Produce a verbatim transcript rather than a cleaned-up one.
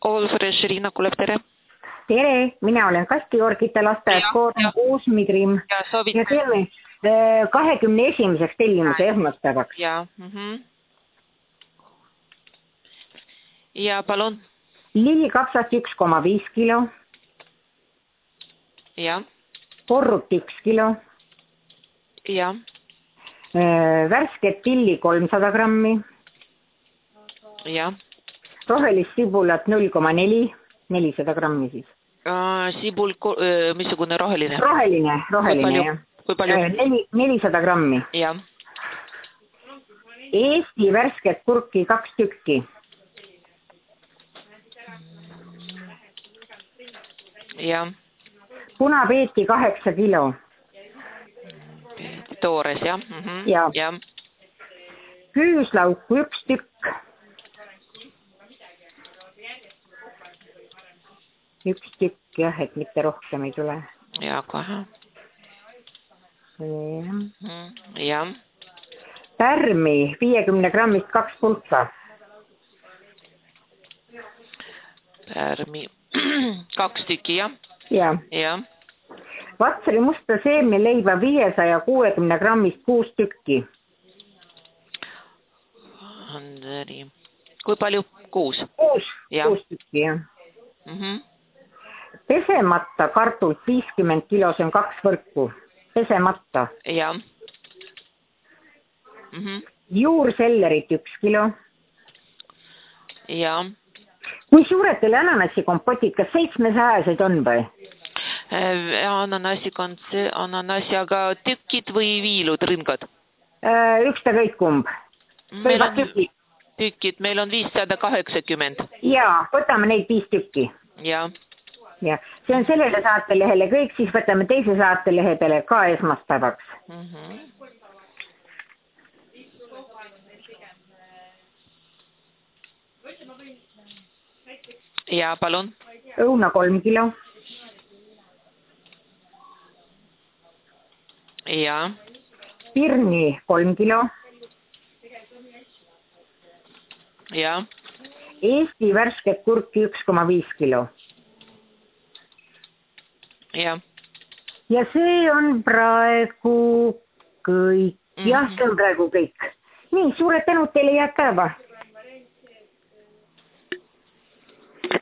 Allfresh Riina kuuleb, tere. Tere, mina olen Kastiorgite lasteaed, kood on kuus Midrim ja, ja teeme kahekümne esimeseks tellimuse esmaspäevaks. Ja, mm-hmm. ja palun. Lillikapsast üks koma viis kilo. Ja. Porrut üks kilo. Ja. Värsket tilli kolmsada grammi. Ja. Rohelist sibulat null koma neli, nelisada grammi siis. Uh, sibul, uh, missugune roheline? Roheline, roheline jah. Kui palju? Neli, nelisada grammi. Ja. Eesti värsket kurki kaks tükki. Ja. Punapeeti kaheksa kilo. Toores, jah? Mm-hmm. Ja. Ja. Küüslauku üks tükk. Üks tükk jah, et mitte rohkem ei tule. Ja, kohe. Ja. Ja. Pärmi viiekümne grammist kaks pulka. Pärmi kaks tükki, jah? Ja. Ja. Vatsari musta seemneleiba viiesaja kuuekümne grammist kuus tükki. Anderi. Kui palju? Kuus? Kuus, ja. kuus tükki, jah. Mm-hmm. Pesemata kartult viiskümmend kilo, see on kaks võrku. Pesemata. Ja. Mm-hmm. Juursellerit üks kilo. Ja. Kui suured teile ananassikompotid, kas seitsmesajaseid on või? Ananassi, ananassi, aga tükid või viilud, rõngad? Üks ta kõik kumb. Meil on tükid. tükid, meil on viissada kaheksakümmend. Jaa, võtame neid viis tükki. Ja. Ja, see on sellele saatelehele kõik, siis võtame teise saatelehe peale ka esmaspäevaks. Mm-hmm. Ja, palun. Õuna kolm kilo. Ja. Pirni kolm kilo. Ja. Eesti värsket kurki üks koma viis kilo. Ja. Ja see on praegu kõik. Mm-hmm. Jah, see on praegu kõik. Nii, suured tänud teile, head päeva.